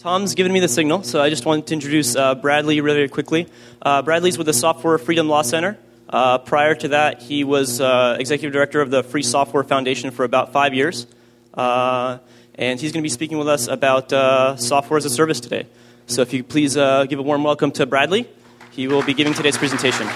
Tom's given me the signal, so I just wanted to introduce Bradley really quickly. Bradley's with the Software Freedom Law Center. Prior to that, he was executive director of the Free Software Foundation for about 5 years. And he's going to be speaking with us about software as a service today. So if you please give a warm welcome to Bradley. He will be giving today's presentation.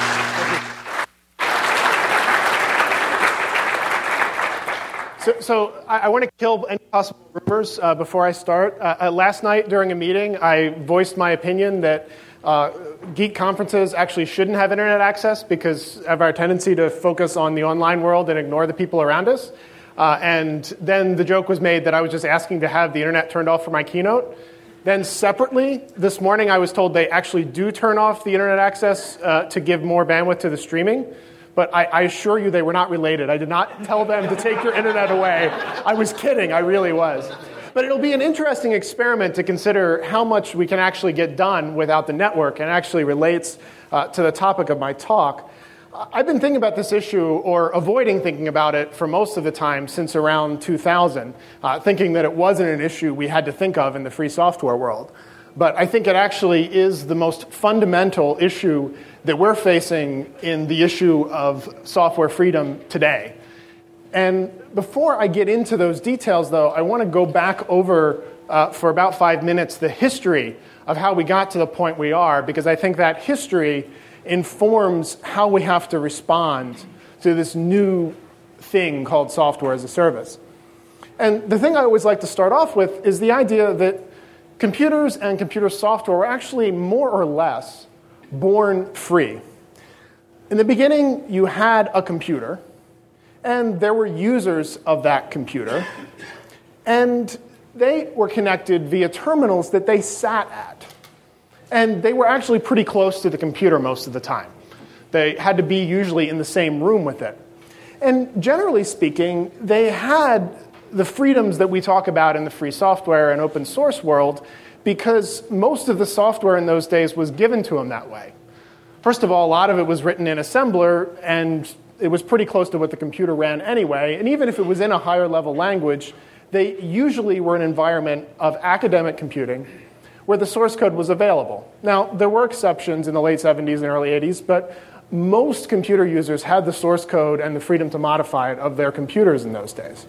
So I want to kill any possible rumors before I start. Last night during a meeting, I voiced my opinion that geek conferences actually shouldn't have internet access because of our tendency to focus on the online world and ignore the people around us. And then the joke was made that I was just asking to have the internet turned off for my keynote. Then separately, this morning I was told they actually do turn off the internet access to give more bandwidth to the streaming. But I assure you they were not related. I did not tell them to take your internet away. I was kidding. I really was. But it'll be an interesting experiment to consider how much we can actually get done without the network, and actually relates to the topic of my talk. I've been thinking about this issue, or avoiding thinking about it, for most of the time since around 2000, thinking that it wasn't an issue we had to think of in the free software world. But I think it actually is the most fundamental issue that we're facing in the issue of software freedom today. And before I get into those details, though, I want to go back over, for about 5 minutes, the history of how we got to the point we are, because I think that history informs how we have to respond to this new thing called software as a service. And the thing I always like to start off with is the idea that computers and computer software were actually more or less born free. In the beginning, you had a computer, and there were users of that computer, and they were connected via terminals that they sat at. And they were actually pretty close to the computer most of the time. They had to be usually in the same room with it. And generally speaking, they had the freedoms that we talk about in the free software and open source world, because most of the software in those days was given to them that way. First of all, a lot of it was written in assembler, and it was pretty close to what the computer ran anyway. And even if it was in a higher level language, they usually were an environment of academic computing where the source code was available. Now, there were exceptions in the late 70s and early 80s, but most computer users had the source code and the freedom to modify it of their computers in those days.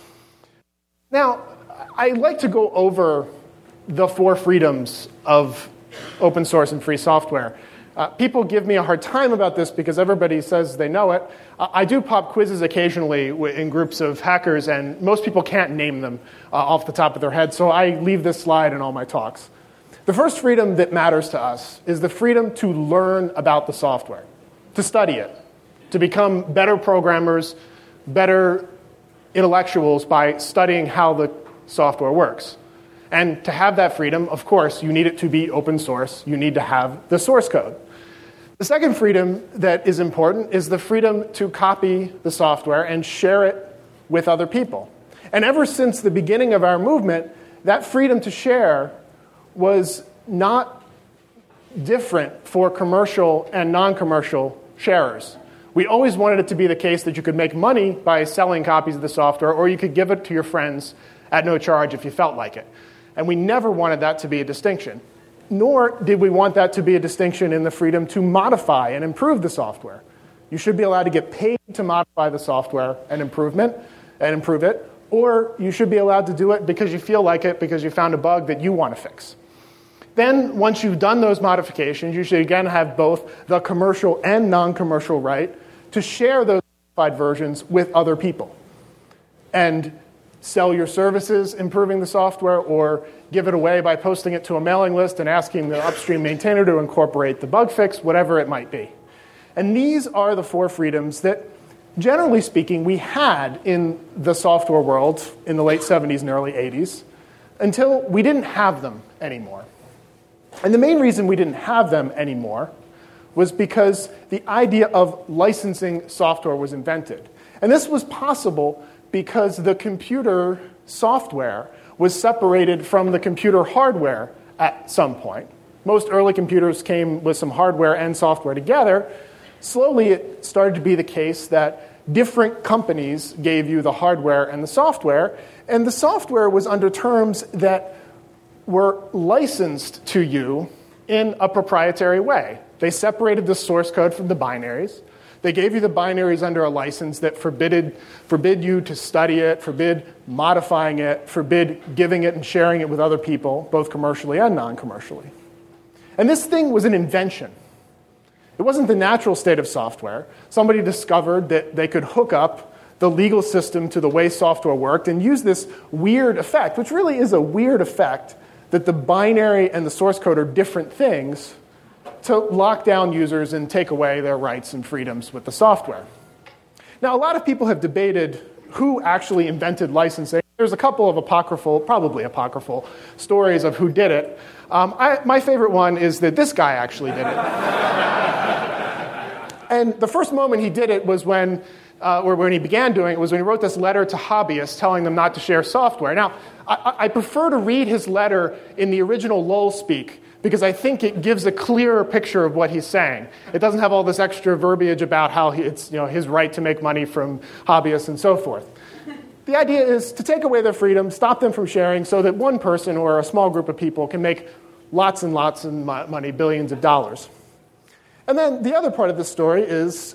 Now, I like to go over the 4 freedoms of open source and free software. People give me a hard time about this because everybody says they know it. I do pop quizzes occasionally in groups of hackers, and most people can't name them off the top of their head, so I leave this slide in all my talks. The first freedom that matters to us is the freedom to learn about the software, to study it, to become better programmers, better intellectuals by studying how the software works. And to have that freedom, of course, you need it to be open source. You need to have the source code. The second freedom that is important is the freedom to copy the software and share it with other people. And ever since the beginning of our movement, that freedom to share was not different for commercial and non-commercial sharers. We always wanted it to be the case that you could make money by selling copies of the software, or you could give it to your friends at no charge if you felt like it. And we never wanted that to be a distinction. Nor did we want that to be a distinction in the freedom to modify and improve the software. You should be allowed to get paid to modify the software and improve it, or you should be allowed to do it because you feel like it, because you found a bug that you want to fix. Then, once you've done those modifications, you should again have both the commercial and non-commercial right to share those modified versions with other people. And sell your services improving the software, or give it away by posting it to a mailing list and asking the upstream maintainer to incorporate the bug fix, whatever it might be. And these are the 4 freedoms that, generally speaking, we had in the software world in the late 70s and early 80s until we didn't have them anymore. And the main reason we didn't have them anymore was because the idea of licensing software was invented. And this was possible because the computer software was separated from the computer hardware at some point. Most early computers came with some hardware and software together. Slowly, it started to be the case that different companies gave you the hardware and the software was under terms that were licensed to you in a proprietary way. They separated the source code from the binaries. They gave you the binaries under a license that forbid you to study it, forbid modifying it, forbid giving it and sharing it with other people, both commercially and non-commercially. And this thing was an invention. It wasn't the natural state of software. Somebody discovered that they could hook up the legal system to the way software worked and use this weird effect, which really is a weird effect, that the binary and the source code are different things, to lock down users and take away their rights and freedoms with the software. Now, a lot of people have debated who actually invented licensing. There's a couple of probably apocryphal, stories of who did it. My favorite one is that this guy actually did it. And the first moment he did it was when he began doing it was when he wrote this letter to hobbyists telling them not to share software. Now, I prefer to read his letter in the original lol speak, because I think it gives a clearer picture of what he's saying. It doesn't have all this extra verbiage about how it's his right to make money from hobbyists and so forth. The idea is to take away their freedom, stop them from sharing, so that one person or a small group of people can make lots and lots of money, billions of dollars. And then the other part of the story is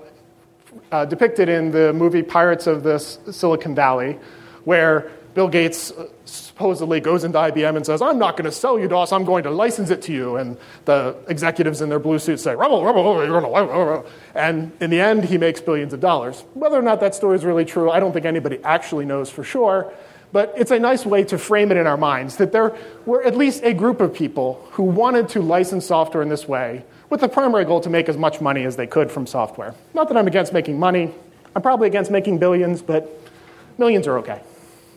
depicted in the movie Pirates of the Silicon Valley, where Bill Gates supposedly goes into IBM and says, "I'm not going to sell you DOS, I'm going to license it to you." And the executives in their blue suits say, "Rebel, rebel, you're going to..." And in the end, he makes billions of dollars. Whether or not that story is really true, I don't think anybody actually knows for sure. But it's a nice way to frame it in our minds, that there were at least a group of people who wanted to license software in this way, with the primary goal to make as much money as they could from software. Not that I'm against making money. I'm probably against making billions, but millions are okay.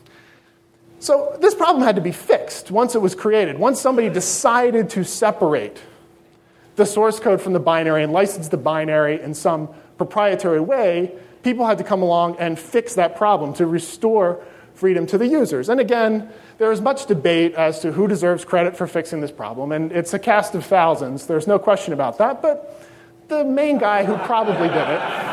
So this problem had to be fixed once it was created. Once somebody decided to separate the source code from the binary and license the binary in some proprietary way, people had to come along and fix that problem to restore freedom to the users. And again, there is much debate as to who deserves credit for fixing this problem, and it's a cast of thousands. There's no question about that, but the main guy who probably did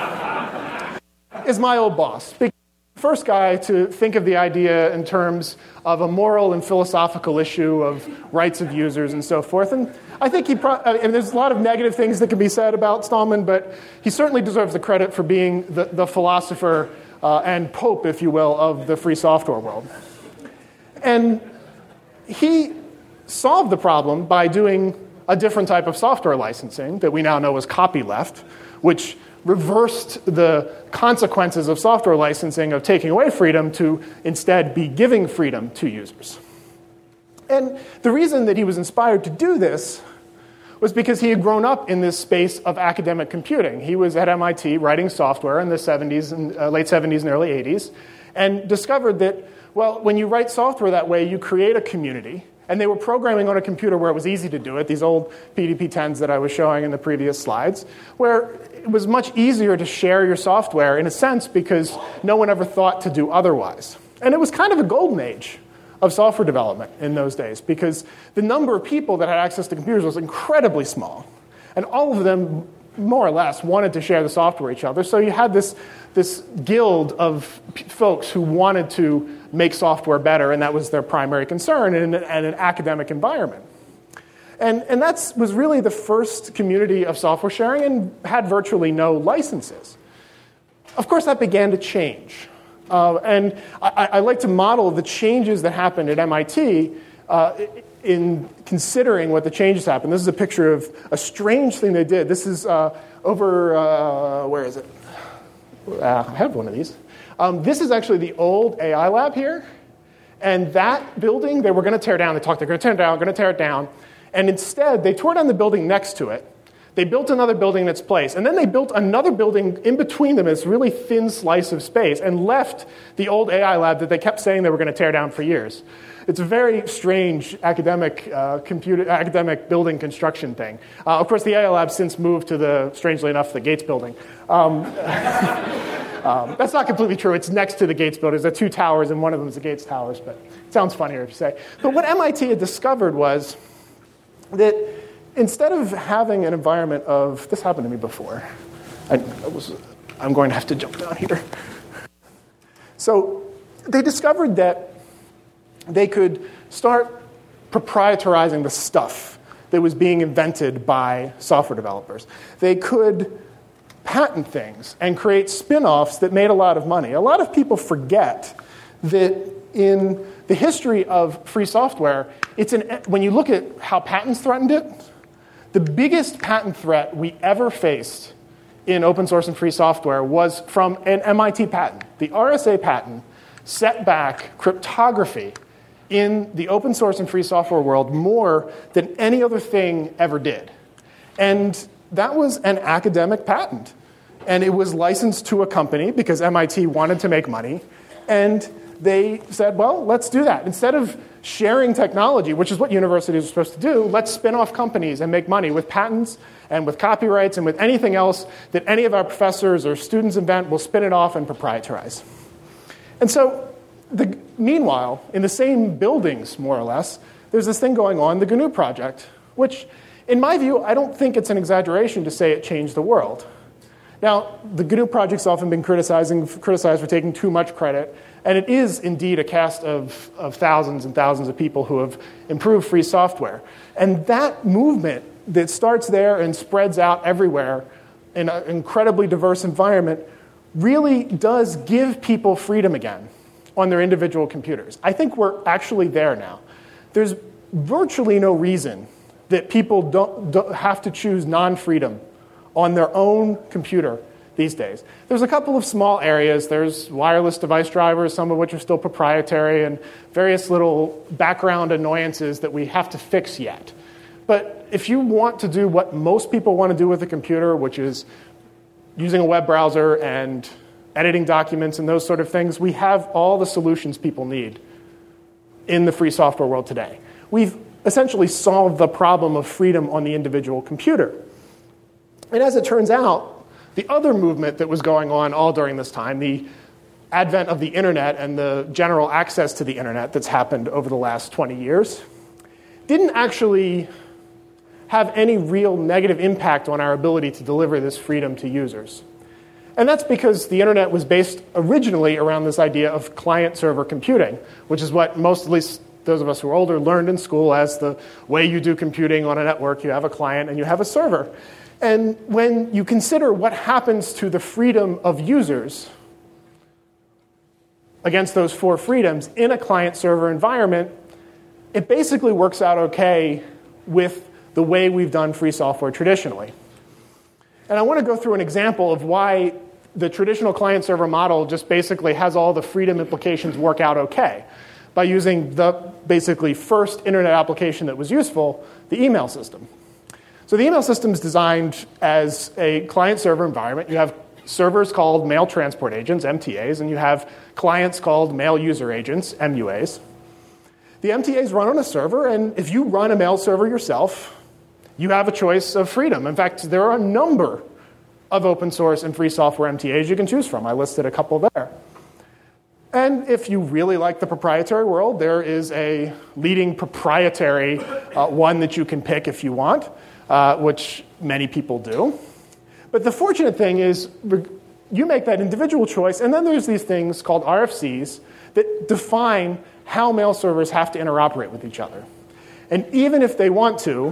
it is my old boss. First guy to think of the idea in terms of a moral and philosophical issue of rights of users and so forth. And I think and there's a lot of negative things that can be said about Stallman, but he certainly deserves the credit for being the philosopher and pope, if you will, of the free software world. And he solved the problem by doing a different type of software licensing that we now know as copyleft, which reversed the consequences of software licensing of taking away freedom to instead be giving freedom to users. And the reason that he was inspired to do this was because he had grown up in this space of academic computing. He was at MIT writing software in the late 70s and early 80s, and discovered that, well, when you write software that way, you create a community. And they were programming on a computer where it was easy to do it, these old PDP-10s that I was showing in the previous slides, where it was much easier to share your software, in a sense, because no one ever thought to do otherwise. And it was kind of a golden age of software development in those days, because the number of people that had access to computers was incredibly small. And all of them, more or less, wanted to share the software with each other. So you had this guild of folks who wanted to make software better, and that was their primary concern in an academic environment. And that was really the first community of software sharing and had virtually no licenses. Of course, that began to change. And I like to model the changes that happened at MIT in considering what the changes happened. This is a picture of a strange thing they did. This is where is it? I have one of these. This is actually the old AI lab here. And that building, they were going to tear down. They're going to tear it down, going to tear it down. And instead, they tore down the building next to it. They built another building in its place. And then they built another building in between them, this really thin slice of space, and left the old AI lab that they kept saying they were going to tear down for years. It's a very strange academic building construction thing. Of course, the AI lab since moved to strangely enough, the Gates building. That's not completely true. It's next to the Gates building. There's two towers, and one of them is the Gates towers, but it sounds funnier if you say. But what MIT had discovered was that instead of having an environment of, this happened to me before. I'm going to have to jump down here. So they discovered that they could start proprietarizing the stuff that was being invented by software developers. They could patent things and create spin-offs that made a lot of money. A lot of people forget that in the history of free software, when you look at how patents threatened it, the biggest patent threat we ever faced in open source and free software was from an MIT patent. The RSA patent set back cryptography in the open source and free software world more than any other thing ever did. And that was an academic patent. And it was licensed to a company because MIT wanted to make money. And they said, well, let's do that. Instead of sharing technology, which is what universities are supposed to do, let's spin off companies and make money with patents and with copyrights and with anything else that any of our professors or students invent. We'll spin it off and proprietarize. And so, meanwhile, in the same buildings, more or less, there's this thing going on, the GNU project, which, in my view, I don't think it's an exaggeration to say it changed the world. Now, the GNU project's often been criticized for taking too much credit, and it is indeed a cast of thousands and thousands of people who have improved free software. And that movement that starts there and spreads out everywhere in an incredibly diverse environment really does give people freedom again on their individual computers. I think we're actually there now. There's virtually no reason that people don't have to choose non-freedom on their own computer these days. There's a couple of small areas. There's wireless device drivers, some of which are still proprietary, and various little background annoyances that we have to fix yet. But if you want to do what most people want to do with a computer, which is using a web browser and editing documents and those sort of things, we have all the solutions people need in the free software world today. We've essentially solved the problem of freedom on the individual computer. And as it turns out, the other movement that was going on all during this time, the advent of the internet and the general access to the internet that's happened over the last 20 years, didn't actually have any real negative impact on our ability to deliver this freedom to users. And that's because the internet was based originally around this idea of client-server computing, which is what most, at least those of us who are older, learned in school as the way you do computing on a network. You have a client and you have a server. And when you consider what happens to the freedom of users against those four freedoms in a client-server environment, it basically works out okay with the way we've done free software traditionally. And I want to go through an example of why the traditional client-server model just basically has all the freedom implications work out okay by using the basically first internet application that was useful, the email system. So the email system is designed as a client-server environment. You have servers called mail transport agents, MTAs, and you have clients called mail user agents, MUAs. The MTAs run on a server, and if you run a mail server yourself, you have a choice of freedom. In fact, there are a number of open source and free software MTAs you can choose from. I listed a couple there. And if you really like the proprietary world, there is a leading proprietary one that you can pick if you want, which many people do. But the fortunate thing is you make that individual choice, and then there's these things called RFCs that define how mail servers have to interoperate with each other. And even if they want to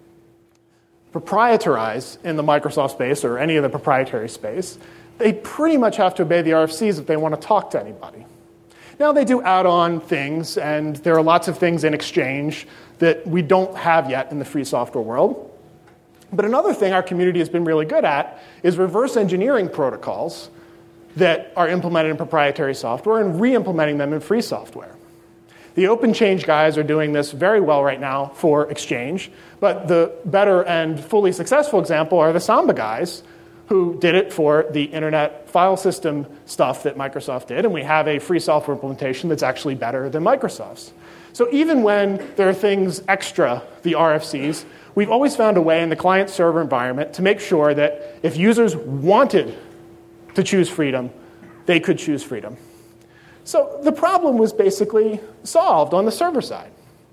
proprietarize in the Microsoft space or any other proprietary space, they pretty much have to obey the RFCs if they want to talk to anybody. Now, they do add-on things, and there are lots of things in Exchange that we don't have yet in the free software world. But another thing our community has been really good at is reverse engineering protocols that are implemented in proprietary software and re-implementing them in free software. The OpenChange guys are doing this very well right now for Exchange, but the better and fully successful example are the Samba guys, who did it for the internet file system stuff that Microsoft did, and we have a free software implementation that's actually better than Microsoft's. So even when there are things extra, the RFCs, we've always found a way in the client-server environment to make sure that if users wanted to choose freedom, they could choose freedom. So the problem was basically solved on the server side.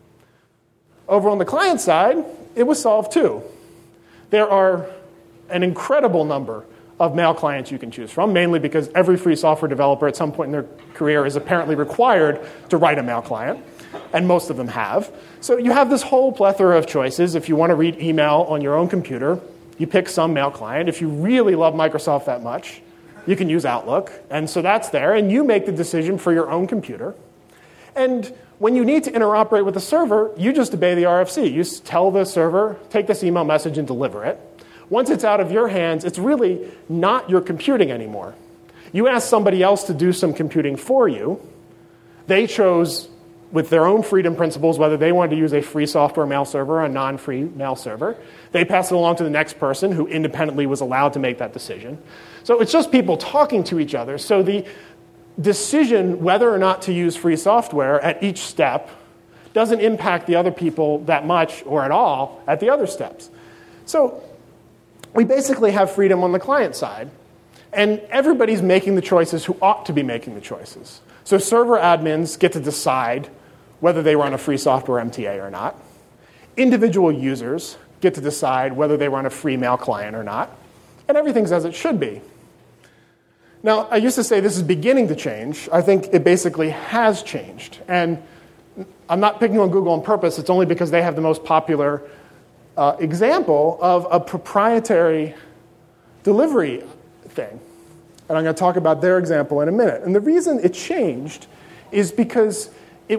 Over on the client side, it was solved too. There are an incredible number of mail clients you can choose from, mainly because every free software developer at some point in their career is apparently required to write a mail client, and most of them have. So you have this whole plethora of choices. If you want to read email on your own computer, you pick some mail client. If you really love Microsoft that much, you can use Outlook. And so that's there, and you make the decision for your own computer. And when you need to interoperate with the server, you just obey the RFC. You tell the server, take this email message and deliver it. Once it's out of your hands, it's really not your computing anymore. You ask somebody else to do some computing for you. They chose, with their own freedom principles, whether they wanted to use a free software mail server or a non-free mail server. They pass it along to the next person who independently was allowed to make that decision. So it's just people talking to each other. So the decision whether or not to use free software at each step doesn't impact the other people that much or at all at the other steps. So we basically have freedom on the client side, and everybody's making the choices who ought to be making the choices. So server admins get to decide whether they run a free software MTA or not. Individual users get to decide whether they run a free mail client or not, and everything's as it should be. Now, I used to say this is beginning to change. I think it basically has changed. And I'm not picking on Google on purpose. It's only because they have the most popular example of a proprietary delivery thing. And I'm going to talk about their example in a minute. And the reason it changed is because it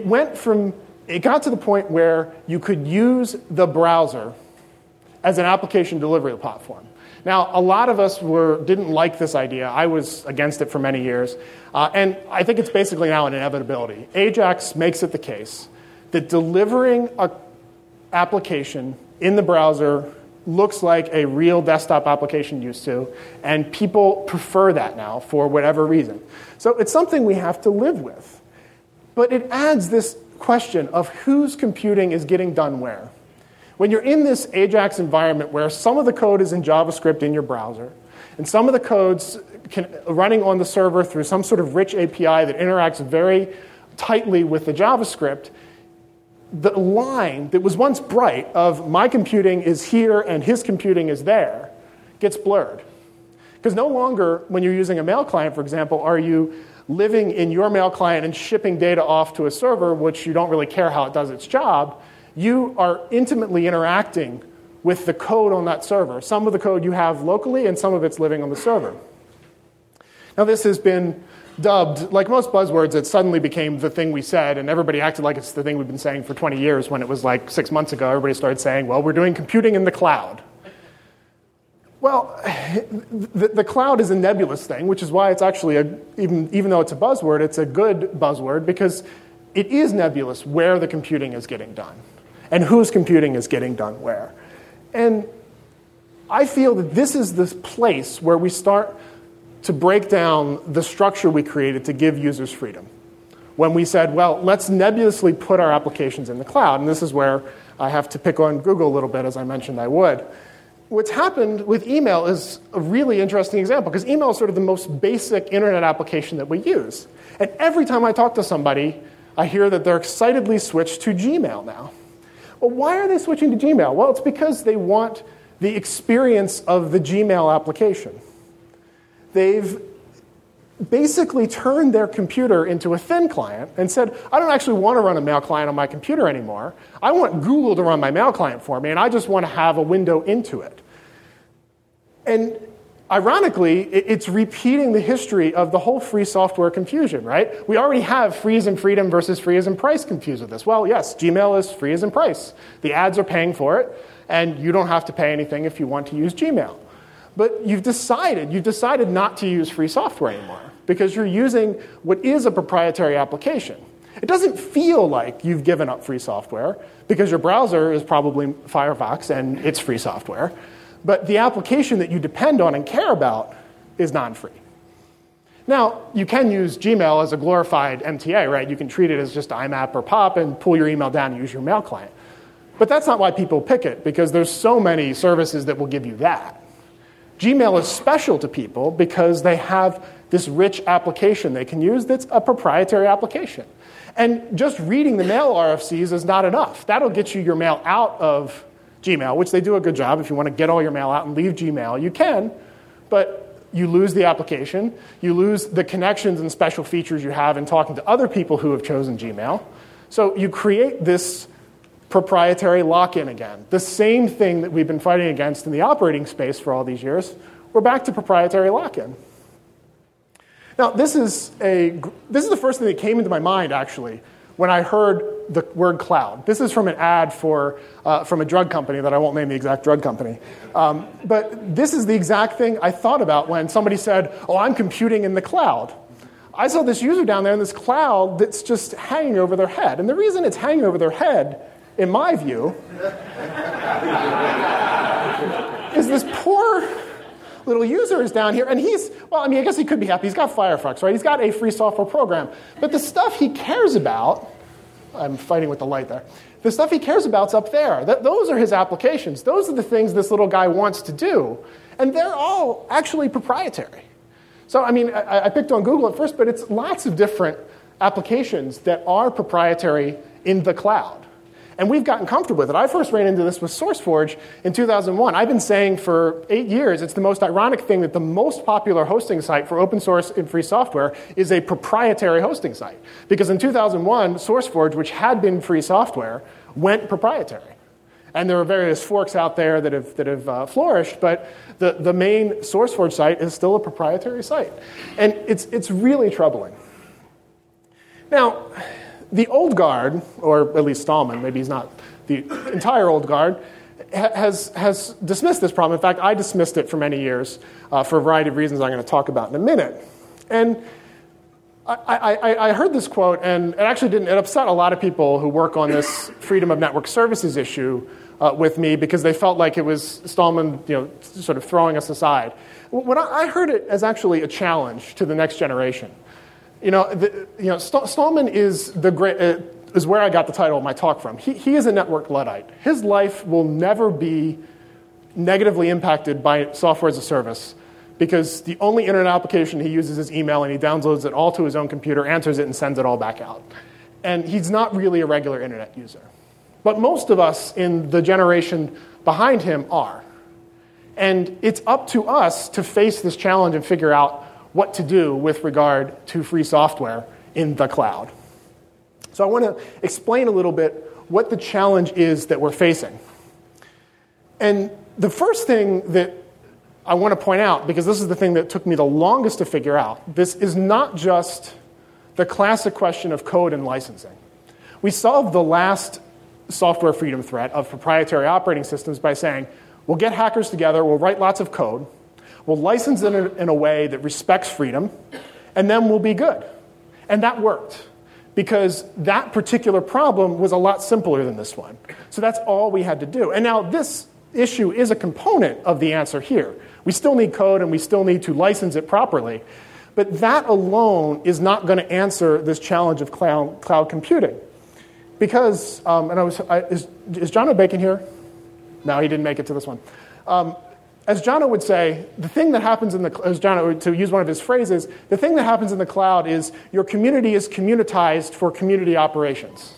got to the point where you could use the browser as an application delivery platform. Now, a lot of us didn't like this idea. I was against it for many years. And I think it's basically now an inevitability. Ajax makes it the case that delivering an application in the browser looks like a real desktop application used to, and people prefer that now for whatever reason. So it's something we have to live with. But it adds this question of whose computing is getting done where. When you're in this Ajax environment where some of the code is in JavaScript in your browser, and some of the code's running on the server through some sort of rich API that interacts very tightly with the JavaScript, the line that was once bright of my computing is here and his computing is there gets blurred. Because no longer, when you're using a mail client, for example, are you living in your mail client and shipping data off to a server, which you don't really care how it does its job. You are intimately interacting with the code on that server. Some of the code you have locally, and some of it's living on the server. Now, this has been dubbed, like most buzzwords, it suddenly became the thing we said, and everybody acted like it's the thing we've been saying for 20 years, when it was like 6 months ago, everybody started saying, well, we're doing computing in the cloud. Well, the cloud is a nebulous thing, which is why it's actually, even though it's a buzzword, it's a good buzzword, because it is nebulous where the computing is getting done, and whose computing is getting done where. And I feel that this is the place where we start to break down the structure we created to give users freedom. When we said, well, let's nebulously put our applications in the cloud, and this is where I have to pick on Google a little bit, as I mentioned I would. What's happened with email is a really interesting example, because email is sort of the most basic internet application that we use. And every time I talk to somebody, I hear that they're excitedly switched to Gmail now. Well, why are they switching to Gmail? Well, it's because they want the experience of the Gmail application. They've basically turned their computer into a thin client and said, I don't actually want to run a mail client on my computer anymore. I want Google to run my mail client for me, and I just want to have a window into it. And ironically, it's repeating the history of the whole free software confusion, right? We already have free as in freedom versus free as in price confused with this. Well, yes, Gmail is free as in price. The ads are paying for it, and you don't have to pay anything if you want to use Gmail. But you've decided not to use free software anymore because you're using what is a proprietary application. It doesn't feel like you've given up free software because your browser is probably Firefox and it's free software. But the application that you depend on and care about is non-free. Now, you can use Gmail as a glorified MTA, right? You can treat it as just IMAP or POP and pull your email down and use your mail client. But that's not why people pick it, because there's so many services that will give you that. Gmail is special to people because they have this rich application they can use that's a proprietary application. And just reading the mail RFCs is not enough. That'll get you your mail out of Gmail, which they do a good job. If you want to get all your mail out and leave Gmail, you can. But you lose the application, you lose the connections and special features you have in talking to other people who have chosen Gmail. So you create this proprietary lock-in again. The same thing that we've been fighting against in the operating space for all these years. We're back to proprietary lock-in. Now, this is the first thing that came into my mind, actually, when I heard the word cloud. This is from an ad from a drug company that I won't name the exact drug company. But this is the exact thing I thought about when somebody said, oh, I'm computing in the cloud. I saw this user down there in this cloud that's just hanging over their head. And the reason it's hanging over their head, in my view, is this poor little user is down here, and I guess he could be happy. He's got Firefox, right? He's got a free software program. But the stuff he cares about, I'm fighting with the light there. The stuff he cares about's up there. Those are his applications. Those are the things this little guy wants to do. And they're all actually proprietary. So, I picked on Google at first, but it's lots of different applications that are proprietary in the cloud. And we've gotten comfortable with it. I first ran into this with SourceForge in 2001. I've been saying for 8 years it's the most ironic thing that the most popular hosting site for open source and free software is a proprietary hosting site. Because in 2001, SourceForge, which had been free software, went proprietary. And there are various forks out there that have flourished, but the main SourceForge site is still a proprietary site. And it's really troubling. Now, the old guard, or at least Stallman, maybe he's not the entire old guard, has dismissed this problem. In fact, I dismissed it for many years for a variety of reasons I'm going to talk about in a minute. And I heard this quote, and it upset a lot of people who work on this freedom of network services issue with me because they felt like it was Stallman, sort of throwing us aside. When I heard it as actually a challenge to the next generation. Stallman is is where I got the title of my talk from. He is a network Luddite. His life will never be negatively impacted by software as a service because the only internet application he uses is email, and he downloads it all to his own computer, answers it, and sends it all back out. And he's not really a regular internet user. But most of us in the generation behind him are. And it's up to us to face this challenge and figure out what to do with regard to free software in the cloud. So I want to explain a little bit what the challenge is that we're facing. And the first thing that I want to point out, because this is the thing that took me the longest to figure out, this is not just the classic question of code and licensing. We solved the last software freedom threat of proprietary operating systems by saying, we'll get hackers together, we'll write lots of code, we'll license it in a way that respects freedom, and then we'll be good. And that worked, because that particular problem was a lot simpler than this one. So that's all we had to do. And now this issue is a component of the answer here. We still need code, and we still need to license it properly. But that alone is not going to answer this challenge of cloud computing. Because, is John O'Bacon here? No, he didn't make it to this one. As Jono would say, the thing that happens to use one of his phrases, the thing that happens in the cloud is your community is communitized for community operations.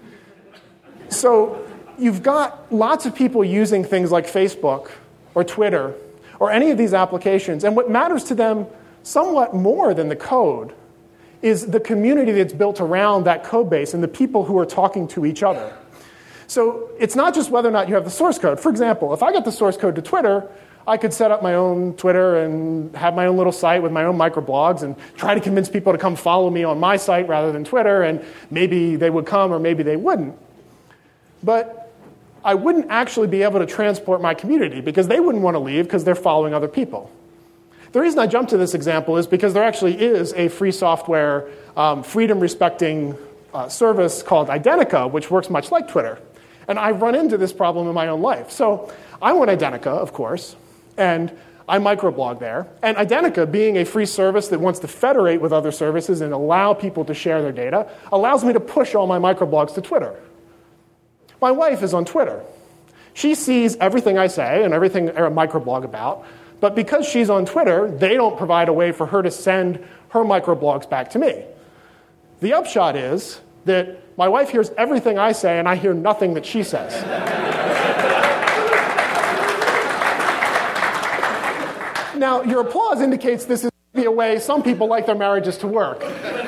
So you've got lots of people using things like Facebook or Twitter or any of these applications, and what matters to them somewhat more than the code is the community that's built around that code base and the people who are talking to each other. So it's not just whether or not you have the source code. For example, if I got the source code to Twitter, I could set up my own Twitter and have my own little site with my own microblogs and try to convince people to come follow me on my site rather than Twitter, and maybe they would come or maybe they wouldn't. But I wouldn't actually be able to transport my community because they wouldn't want to leave because they're following other people. The reason I jumped to this example is because there actually is a free software, freedom-respecting service called Identica, which works much like Twitter. And I run into this problem in my own life. So I'm on Identica, of course, and I microblog there. And Identica, being a free service that wants to federate with other services and allow people to share their data, allows me to push all my microblogs to Twitter. My wife is on Twitter. She sees everything I say and everything I microblog about, but because she's on Twitter, they don't provide a way for her to send her microblogs back to me. The upshot is that my wife hears everything I say, and I hear nothing that she says. Now, your applause indicates this is a way some people like their marriages to work.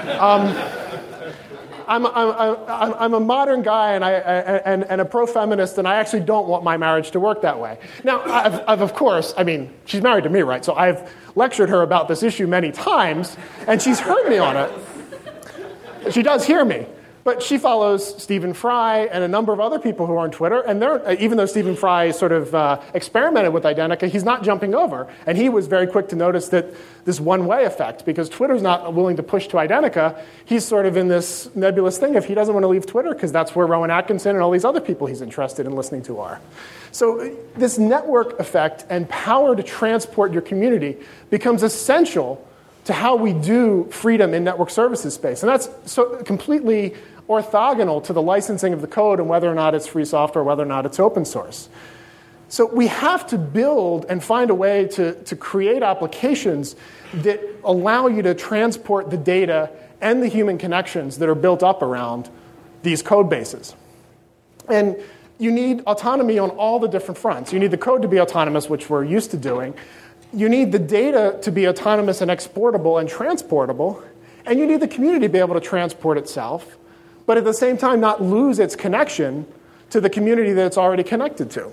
I'm a modern guy and a pro-feminist, and I actually don't want my marriage to work that way. Now, I've of course, I mean, she's married to me, right? So I've lectured her about this issue many times, and she's heard me on it. She does hear me. But she follows Stephen Fry and a number of other people who are on Twitter, and even though Stephen Fry sort of experimented with Identica, he's not jumping over. And he was very quick to notice that this one-way effect, because Twitter's not willing to push to Identica, he's sort of in this nebulous thing if he doesn't want to leave Twitter, because that's where Rowan Atkinson and all these other people he's interested in listening to are. So this network effect and power to transport your community becomes essential to how we do freedom in network services space. And that's so completely orthogonal to the licensing of the code and whether or not it's free software, whether or not it's open source. So we have to build and find a way to create applications that allow you to transport the data and the human connections that are built up around these code bases. And you need autonomy on all the different fronts. You need the code to be autonomous, which we're used to doing. You need the data to be autonomous and exportable and transportable. And you need the community to be able to transport itself, but at the same time not lose its connection to the community that it's already connected to.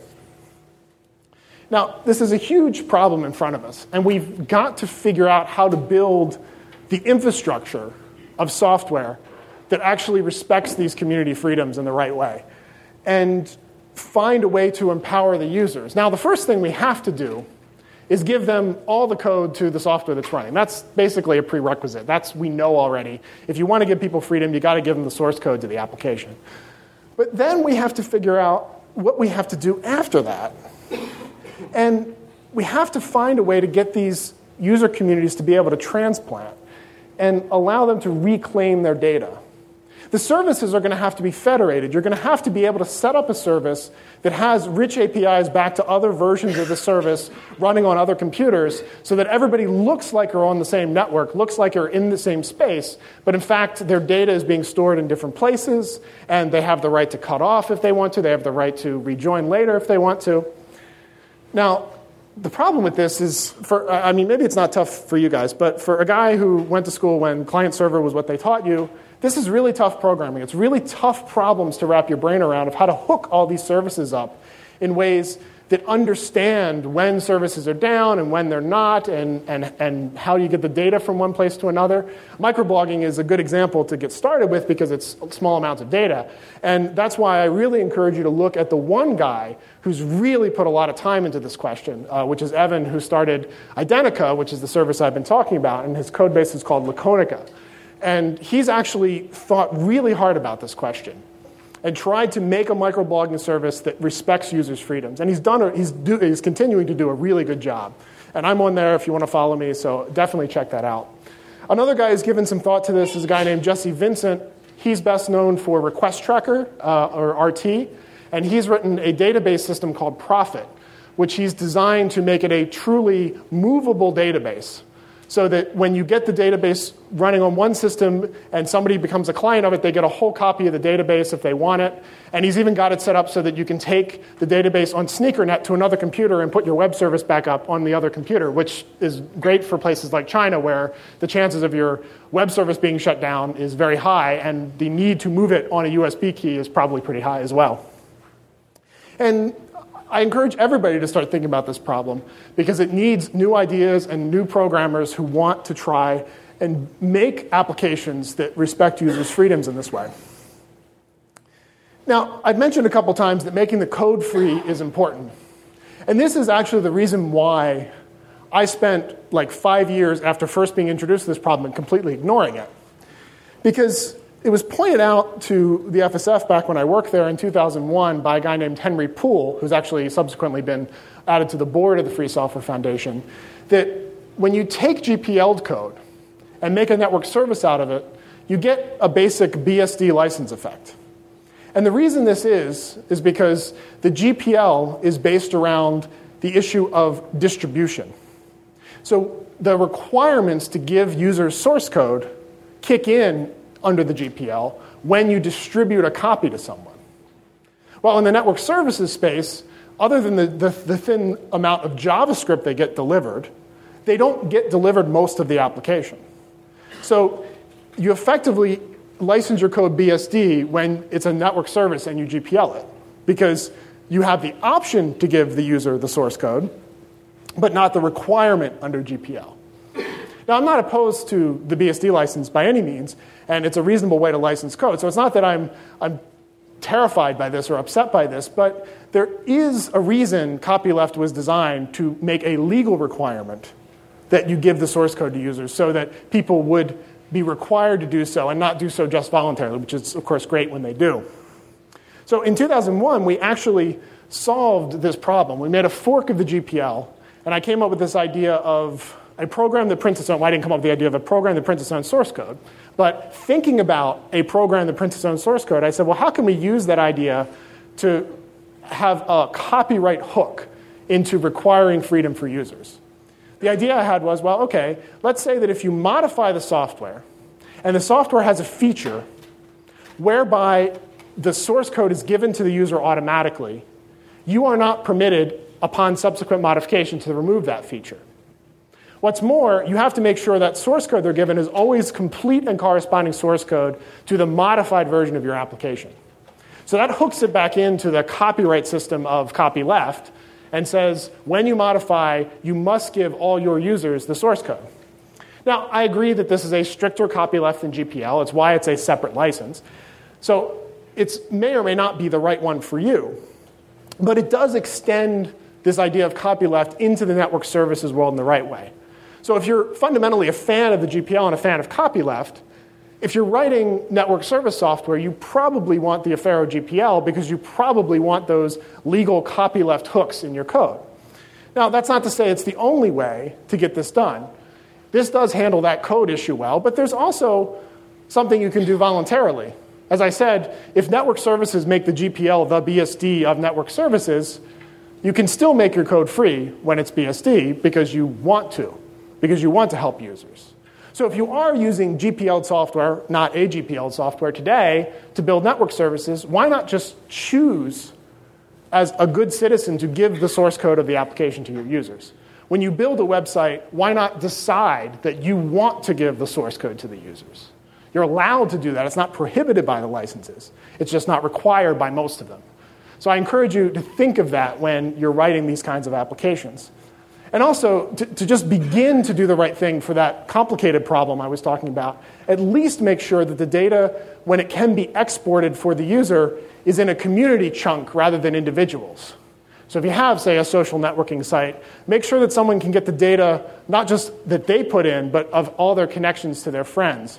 Now, this is a huge problem in front of us, and we've got to figure out how to build the infrastructure of software that actually respects these community freedoms in the right way, and find a way to empower the users. Now, the first thing we have to do is give them all the code to the software that's running. That's basically a prerequisite. We know already. If you want to give people freedom, you got to give them the source code to the application. But then we have to figure out what we have to do after that. And we have to find a way to get these user communities to be able to transplant and allow them to reclaim their data. The services are going to have to be federated. You're going to have to be able to set up a service that has rich APIs back to other versions of the service running on other computers so that everybody looks like they're on the same network, looks like they're in the same space, but in fact their data is being stored in different places, and they have the right to cut off if they want to. They have the right to rejoin later if they want to. Now, the problem with this is, maybe it's not tough for you guys, but for a guy who went to school when client-server was what they taught you, this is really tough programming. It's really tough problems to wrap your brain around of how to hook all these services up in ways that understand when services are down and when they're not, and how you get the data from one place to another. Microblogging is a good example to get started with because it's small amounts of data. And that's why I really encourage you to look at the one guy who's really put a lot of time into this question, which is Evan, who started Identica, which is the service I've been talking about, and his code base is called Laconica. And he's actually thought really hard about this question and tried to make a microblogging service that respects users' freedoms. And he's continuing to do a really good job. And I'm on there if you want to follow me, so definitely check that out. Another guy who's given some thought to this is a guy named Jesse Vincent. He's best known for Request Tracker, or RT, and he's written a database system called Prophet, which he's designed to make it a truly movable database, so that when you get the database running on one system and somebody becomes a client of it, they get a whole copy of the database if they want it. And he's even got it set up so that you can take the database on SneakerNet to another computer and put your web service back up on the other computer, which is great for places like China where the chances of your web service being shut down is very high, and the need to move it on a USB key is probably pretty high as well. And I encourage everybody to start thinking about this problem because it needs new ideas and new programmers who want to try and make applications that respect users' freedoms in this way. Now, I've mentioned a couple times that making the code free is important. And this is actually the reason why I spent like 5 years after first being introduced to this problem and completely ignoring it. Because it was pointed out to the FSF back when I worked there in 2001 by a guy named Henry Poole, who's actually subsequently been added to the board of the Free Software Foundation, that when you take GPL code and make a network service out of it, you get a basic BSD license effect. And the reason this is because the GPL is based around the issue of distribution. So the requirements to give users source code kick in under the GPL when you distribute a copy to someone. Well, in the network services space, other than the thin amount of JavaScript they get delivered, they don't get delivered most of the application. So you effectively license your code BSD when it's a network service and you GPL it, because you have the option to give the user the source code, but not the requirement under GPL. Now, I'm not opposed to the BSD license by any means, and it's a reasonable way to license code. So it's not that I'm terrified by this or upset by this, but there is a reason copyleft was designed to make a legal requirement that you give the source code to users so that people would be required to do so and not do so just voluntarily, which is, of course, great when they do. So in 2001, we actually solved this problem. We made a fork of the GPL, and I came up with this idea of a program that prints its own. Well, I didn't come up with the idea of a program that prints its own source code. But thinking about a program that prints its own source code, I said, well, how can we use that idea to have a copyright hook into requiring freedom for users? The idea I had was, well, okay, let's say that if you modify the software, and the software has a feature whereby the source code is given to the user automatically, you are not permitted, upon subsequent modification, to remove that feature. What's more, you have to make sure that source code they're given is always complete and corresponding source code to the modified version of your application. So that hooks it back into the copyright system of copyleft and says, when you modify, you must give all your users the source code. Now, I agree that this is a stricter copyleft than GPL. It's why it's a separate license. So it may or may not be the right one for you. But it does extend this idea of copyleft into the network services world in the right way. So if you're fundamentally a fan of the GPL and a fan of copyleft, if you're writing network service software, you probably want the Affero GPL because you probably want those legal copyleft hooks in your code. Now, that's not to say it's the only way to get this done. This does handle that code issue well, but there's also something you can do voluntarily. As I said, if network services make the GPL the BSD of network services, you can still make your code free when it's BSD because you want to help users. So if you are using GPL software, not AGPL software today, to build network services, why not just choose as a good citizen to give the source code of the application to your users? When you build a website, why not decide that you want to give the source code to the users? You're allowed to do that. It's not prohibited by the licenses. It's just not required by most of them. So I encourage you to think of that when you're writing these kinds of applications. And also, to just begin to do the right thing for that complicated problem I was talking about, at least make sure that the data, when it can be exported for the user, is in a community chunk rather than individuals. So if you have, say, a social networking site, make sure that someone can get the data, not just that they put in, but of all their connections to their friends.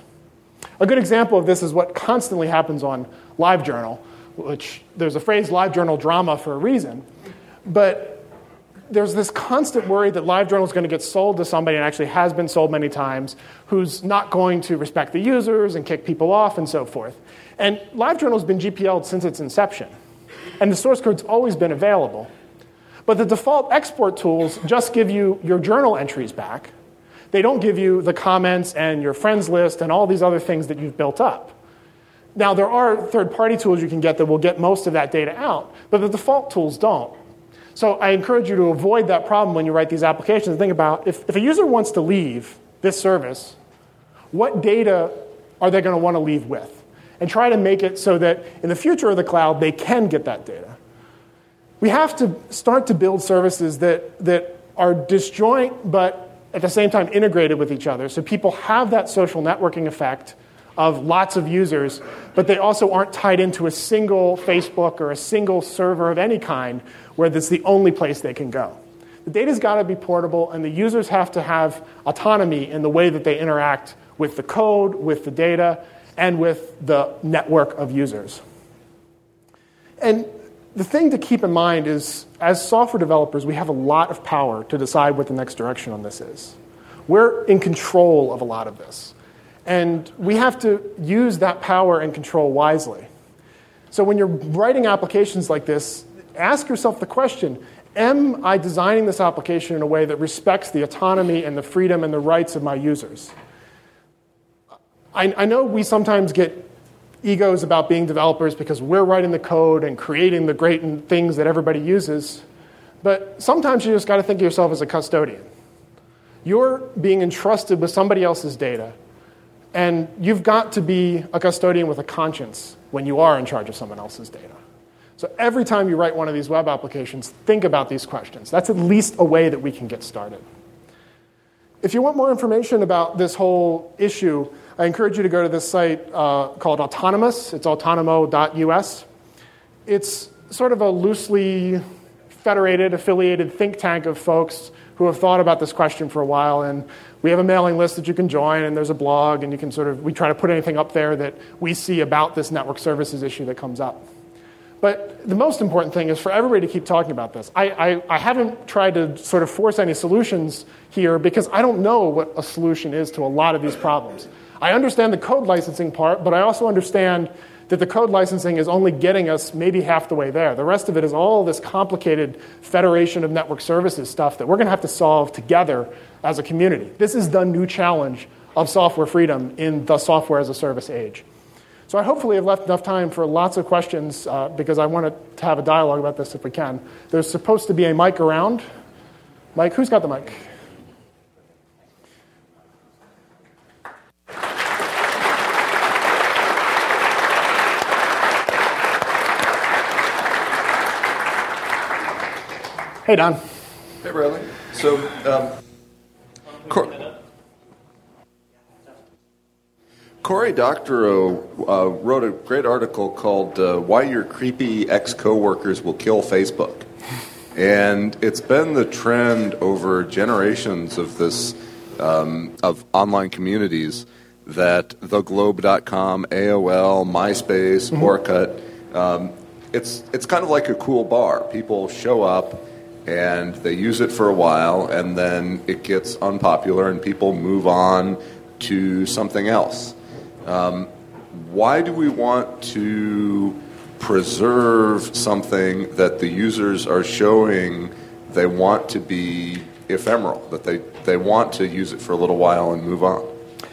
A good example of this is what constantly happens on LiveJournal, which there's a phrase LiveJournal drama for a reason. But there's this constant worry that LiveJournal is going to get sold to somebody, and actually has been sold many times, who's not going to respect the users and kick people off and so forth. And LiveJournal has been GPL'd since its inception. And the source code's always been available. But the default export tools just give you your journal entries back. They don't give you the comments and your friends list and all these other things that you've built up. Now, there are third-party tools you can get that will get most of that data out, but the default tools don't. So I encourage you to avoid that problem when you write these applications and think about, if a user wants to leave this service, what data are they going to want to leave with? And try to make it so that in the future of the cloud, they can get that data. We have to start to build services that are disjoint, but at the same time integrated with each other. So people have that social networking effect of lots of users, but they also aren't tied into a single Facebook or a single server of any kind where that's the only place they can go. The data's got to be portable, and the users have to have autonomy in the way that they interact with the code, with the data, and with the network of users. And the thing to keep in mind is, as software developers, we have a lot of power to decide what the next direction on this is. We're in control of a lot of this. And we have to use that power and control wisely. So when you're writing applications like this, ask yourself the question, am I designing this application in a way that respects the autonomy and the freedom and the rights of my users? I know we sometimes get egos about being developers because we're writing the code and creating the great things that everybody uses. But sometimes you just got to think of yourself as a custodian. You're being entrusted with somebody else's data, and you've got to be a custodian with a conscience when you are in charge of someone else's data. So every time you write one of these web applications, think about these questions. That's at least a way that we can get started. If you want more information about this whole issue, I encourage you to go to this site called Autonomous. It's autonomo.us. It's sort of a loosely federated, affiliated think tank of folks who have thought about this question for a while, and we have a mailing list that you can join, and there's a blog, and you can we try to put anything up there that we see about this network services issue that comes up. But the most important thing is for everybody to keep talking about this. I haven't tried to sort of force any solutions here because I don't know what a solution is to a lot of these problems. I understand the code licensing part, but I also understand that the code licensing is only getting us maybe half the way there. The rest of it is all this complicated federation of network services stuff that we're going to have to solve together as a community. This is the new challenge of software freedom in the software as a service age. So I hopefully have left enough time for lots of questions because I want to have a dialogue about this if we can. There's supposed to be a mic around. Mike, who's got the mic? Hey, Don. Hey, Bradley. So, Cory Doctorow wrote a great article called Why Your Creepy Ex-Coworkers Will Kill Facebook. And it's been the trend over generations of this, of online communities that theglobe.com, AOL, MySpace, Orkut, it's kind of like a cool bar. People show up and they use it for a while, and then it gets unpopular, and people move on to something else. Why do we want to preserve something that the users are showing they want to be ephemeral, that they want to use it for a little while and move on?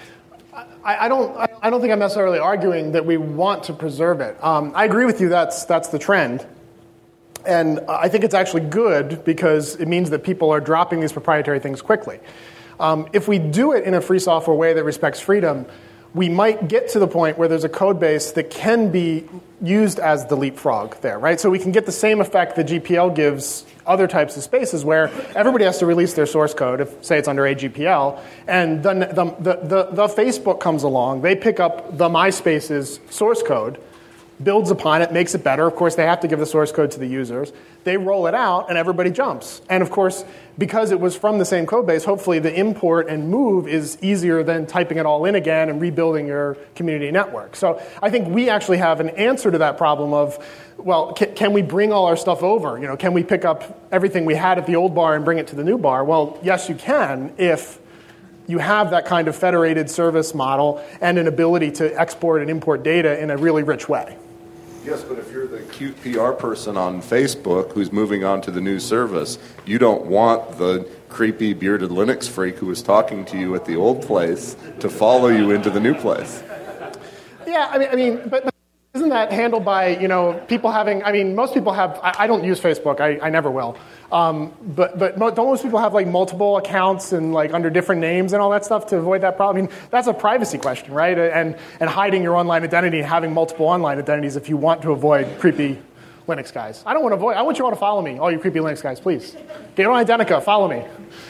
I don't think I'm necessarily arguing that we want to preserve it. I agree with you that's the trend. And I think it's actually good because it means that people are dropping these proprietary things quickly. If we do it in a free software way that respects freedom, we might get to the point where there's a code base that can be used as the leapfrog there, right? So we can get the same effect that GPL gives other types of spaces where everybody has to release their source code, if, say it's under AGPL, and then the Facebook comes along, they pick up the MySpace's source code, builds upon it, makes it better. Of course, they have to give the source code to the users. They roll it out, and everybody jumps. And of course, because it was from the same code base, hopefully the import and move is easier than typing it all in again and rebuilding your community network. So I think we actually have an answer to that problem of, well, can we bring all our stuff over? You know, can we pick up everything we had at the old bar and bring it to the new bar? Well, yes, you can if you have that kind of federated service model and an ability to export and import data in a really rich way. Yes, but if you're the cute PR person on Facebook who's moving on to the new service, you don't want the creepy bearded Linux freak who was talking to you at the old place to follow you into the new place. Yeah, I mean, but isn't that handled by, people having, most people have, I don't use Facebook, I never will. But don't most people have multiple accounts and under different names and all that stuff to avoid that problem? That's a privacy question, right? And hiding your online identity and having multiple online identities if you want to avoid creepy Linux guys. I want you all to follow me, all you creepy Linux guys, please. Get on Identica, follow me.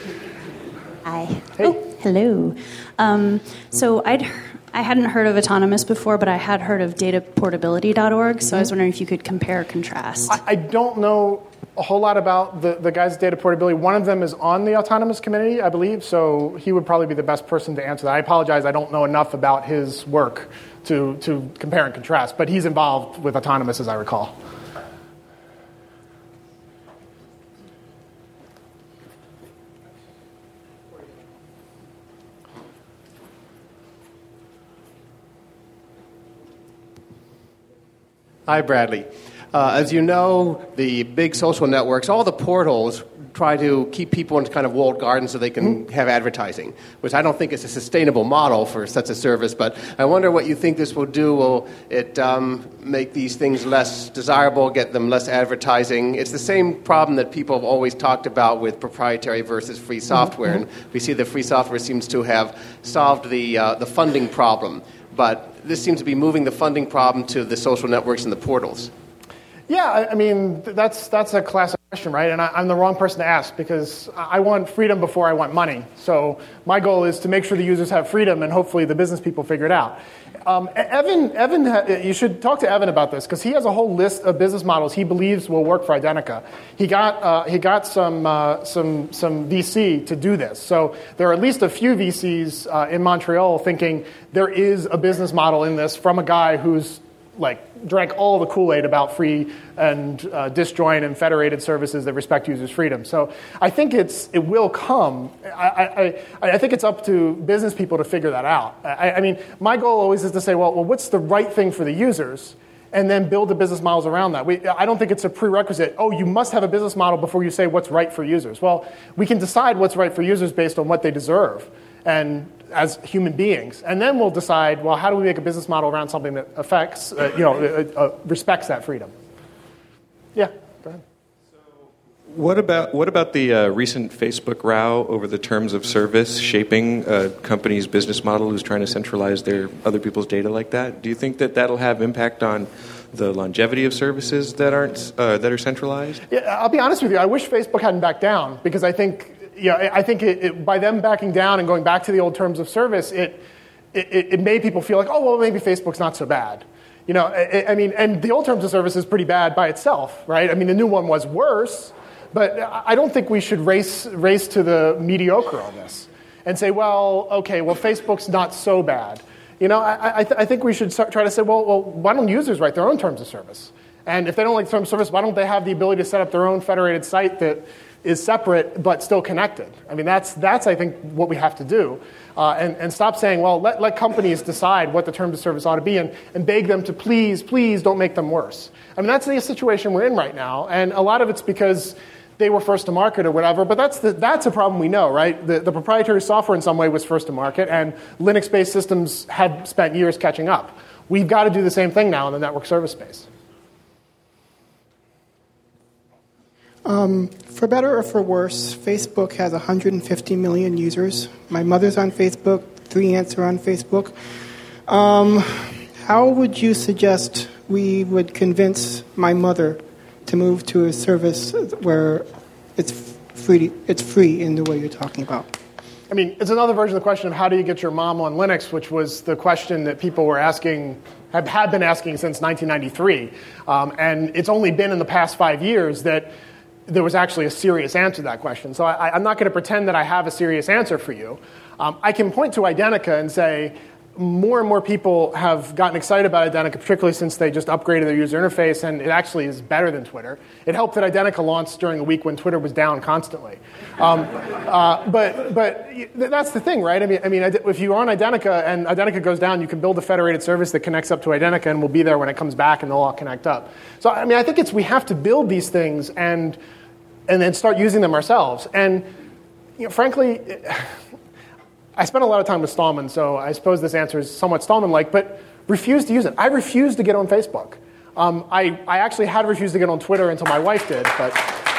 Hi. Hey. Oh, hello. So I hadn't heard of Autonomous before, but I had heard of dataportability.org, so I was wondering if you could compare or contrast. I don't know a whole lot about the guys at Data Portability. One of them is on the Autonomous committee, I believe, so he would probably be the best person to answer that. I apologize, I don't know enough about his work to compare and contrast, but he's involved with Autonomous, as I recall. Hi, Bradley. As you know, the big social networks, all the portals try to keep people in kind of walled gardens so they can have advertising, which I don't think is a sustainable model for such a service. But I wonder what you think this will do. Will it make these things less desirable, get them less advertising? It's the same problem that people have always talked about with proprietary versus free software. And we see that free software seems to have solved the funding problem. But this seems to be moving the funding problem to the social networks and the portals. Yeah, I mean, that's a classic question, right? And I'm the wrong person to ask because I want freedom before I want money. So my goal is to make sure the users have freedom and hopefully the business people figure it out. Evan, you should talk to Evan about this because he has a whole list of business models he believes will work for Identica. He got some VC to do this. So there are at least a few VCs in Montreal thinking there is a business model in this from a guy who's drank all the Kool-Aid about free and disjoint and federated services that respect users' freedom. So I think it will come. I think it's up to business people to figure that out. I mean, my goal always is to say, well, what's the right thing for the users? And then build the business models around that. I don't think it's a prerequisite, you must have a business model before you say what's right for users. Well, we can decide what's right for users based on what they deserve and as human beings. And then we'll decide, well, how do we make a business model around something that affects, respects that freedom? Yeah, go ahead. What about the recent Facebook row over the terms of service shaping a company's business model who's trying to centralize their other people's data like that? Do you think that that'll have impact on the longevity of services that are centralized? Yeah, I'll be honest with you. I wish Facebook hadn't backed down because I think by them backing down and going back to the old terms of service, it made people feel like, maybe Facebook's not so bad. And the old terms of service is pretty bad by itself, right? I mean, the new one was worse, but I don't think we should race to the mediocre on this and say, Facebook's not so bad. I think we should try to say, why don't users write their own terms of service? And if they don't like terms of service, why don't they have the ability to set up their own federated site that is separate but still connected? I mean, that's I think, what we have to do. And stop saying, let companies decide what the terms of service ought to be and beg them to please don't make them worse. I mean, that's the situation we're in right now. And a lot of it's because they were first to market or whatever, but that's a problem we know, right? The proprietary software in some way was first to market, and Linux-based systems had spent years catching up. We've got to do the same thing now in the network service space. For better or for worse, Facebook has 150 million users. My mother's on Facebook. 3 aunts are on Facebook. How would you suggest we would convince my mother to move to a service where it's free in the way you're talking about? I mean, it's another version of the question of how do you get your mom on Linux, which was the question that people were asking, have been asking since 1993. And it's only been in the past 5 years that there was actually a serious answer to that question. So I'm not going to pretend that I have a serious answer for you. I can point to Identica and say more and more people have gotten excited about Identica, particularly since they just upgraded their user interface, and it actually is better than Twitter. It helped that Identica launched during a week when Twitter was down constantly. But that's the thing, right? I mean, if you're on Identica and Identica goes down, you can build a federated service that connects up to Identica and will be there when it comes back, and they'll all connect up. So, I mean, I think we have to build these things and then start using them ourselves. And frankly, I spent a lot of time with Stallman, so I suppose this answer is somewhat Stallman-like, but refuse to use it. I refuse to get on Facebook. I actually had refused to get on Twitter until my wife did, but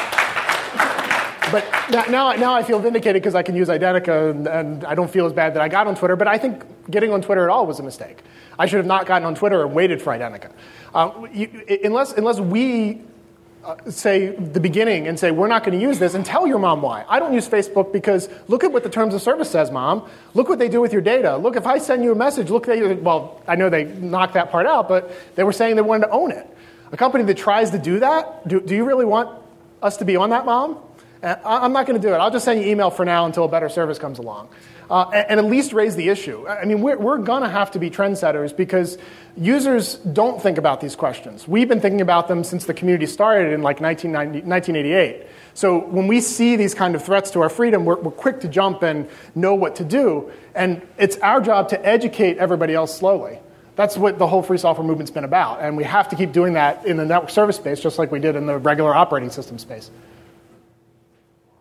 now I feel vindicated because I can use Identica, and I don't feel as bad that I got on Twitter, but I think getting on Twitter at all was a mistake. I should have not gotten on Twitter and waited for Identica. Unless we say the beginning and say, we're not going to use this, and tell your mom why. I don't use Facebook because look at what the terms of service says, Mom. Look what they do with your data. Look, if I send you a message, I know they knocked that part out, but they were saying they wanted to own it. A company that tries to do that, do you really want us to be on that, Mom? I'm not going to do it. I'll just send you email for now until a better service comes along. And at least raise the issue. I mean, we're going to have to be trendsetters because users don't think about these questions. We've been thinking about them since the community started in 1988. So when we see these kind of threats to our freedom, we're quick to jump and know what to do. And it's our job to educate everybody else slowly. That's what the whole free software movement's been about. And we have to keep doing that in the network service space, just like we did in the regular operating system space.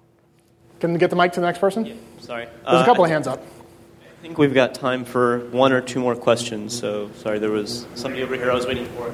Can we get the mic to the next person? Yeah, sorry. There's a couple of hands up. I think we've got time for one or two more questions. So, sorry, there was somebody over here I was waiting for.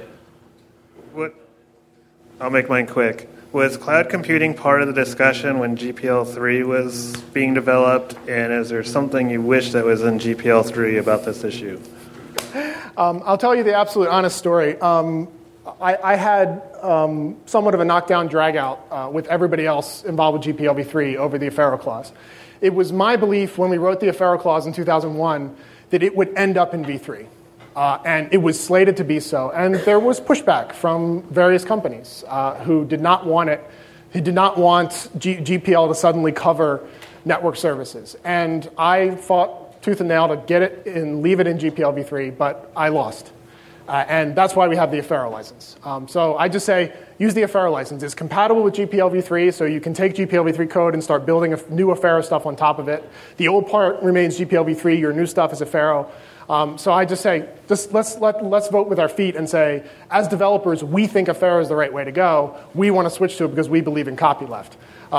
I'll make mine quick. Was cloud computing part of the discussion when GPL3 was being developed? And is there something you wish that was in GPL3 about this issue? I'll tell you the absolute honest story. I had somewhat of a knockdown drag-out with everybody else involved with GPLv3 over the Affero clause. It was my belief when we wrote the Affero clause in 2001 that it would end up in v3. And it was slated to be so. And there was pushback from various companies who did not want it, who did not want GPL to suddenly cover network services. And I fought tooth and nail to get it and leave it in GPL v3, but I lost. And that's why we have the Affero license. So I just say, use the Affero license. It's compatible with GPL v3, so you can take GPL v3 code and start building new Affero stuff on top of it. The old part remains GPL v3. Your new stuff is Affero. So I just say, let's vote with our feet and say, as developers, we think Affero is the right way to go. We want to switch to it because we believe in copyleft.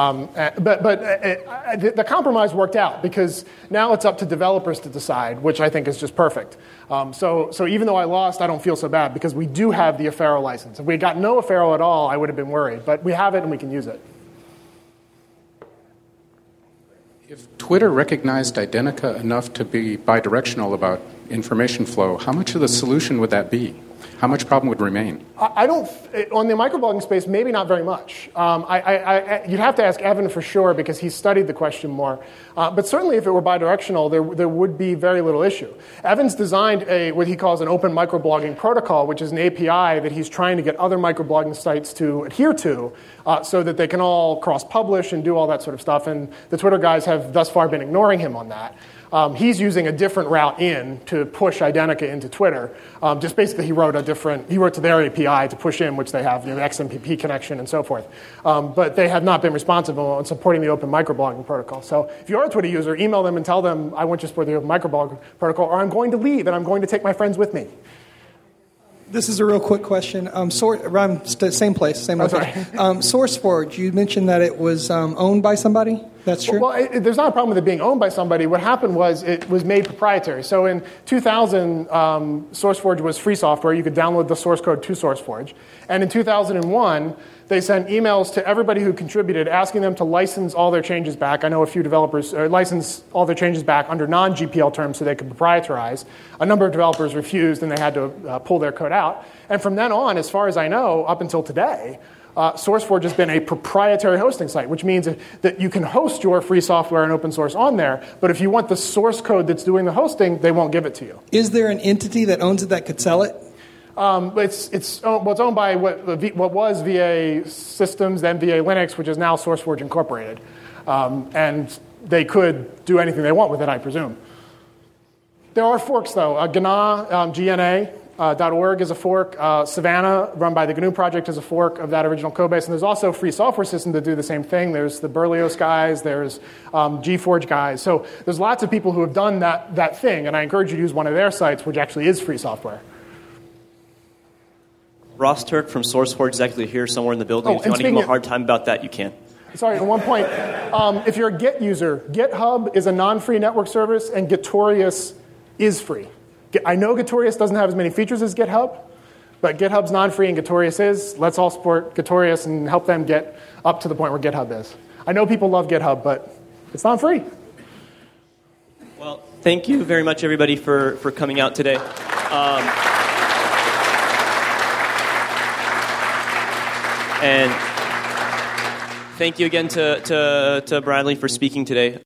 The compromise worked out because now it's up to developers to decide, which I think is just perfect. So even though I lost, I don't feel so bad because we do have the Affero license. If we got no Affero at all, I would have been worried. But we have it and we can use it. If Twitter recognized Identica enough to be bidirectional about information flow, how much of the solution would that be? How much problem would remain? I don't, on the microblogging space, maybe not very much. You'd have to ask Evan for sure because he's studied the question more. But certainly if it were bidirectional, there would be very little issue. Evan's designed what he calls an open microblogging protocol, which is an API that he's trying to get other microblogging sites to adhere to so that they can all cross-publish and do all that sort of stuff. And the Twitter guys have thus far been ignoring him on that. He's using a different route in to push Identica into Twitter. Just basically, he wrote to their API to push in, which they have, the XMPP connection and so forth. But they have not been responsive on supporting the open microblogging protocol. So if you're a Twitter user, email them and tell them, I want you to support the open microblogging protocol, or I'm going to leave and I'm going to take my friends with me. This is a real quick question. Same place, same location. SourceForge, you mentioned that it was owned by somebody? That's true? Well, there's not a problem with it being owned by somebody. What happened was it was made proprietary. So in 2000, SourceForge was free software. You could download the source code to SourceForge. And in 2001, they sent emails to everybody who contributed asking them to license all their changes back. I know a few developers license all their changes back under non-GPL terms so they could proprietarize. A number of developers refused, and they had to pull their code out. And from then on, as far as I know, up until today, SourceForge has been a proprietary hosting site, which means that you can host your free software and open source on there, but if you want the source code that's doing the hosting, they won't give it to you. Is there an entity that owns it that could sell it? It's owned by what was VA Systems, then VA Linux, which is now SourceForge Incorporated. And they could do anything they want with it, I presume. There are forks, though. GNA, GNA.org is a fork. Savannah, run by the GNU project, is a fork of that original codebase. And there's also a free software system that do the same thing. There's the Berlioz guys. There's GForge guys. So there's lots of people who have done that thing. And I encourage you to use one of their sites, which actually is free software. Ross Turk from SourceForge is actually here somewhere in the building. If you want to give him a hard time about that, you can. Sorry, at one point, if you're a Git user, GitHub is a non-free network service, and Gitorious is free. I know Gitorious doesn't have as many features as GitHub, but GitHub's non-free and Gitorious is. Let's all support Gitorious and help them get up to the point where GitHub is. I know people love GitHub, but it's not free. Well, thank you very much, everybody, for coming out today. And thank you again to Bradley for speaking today.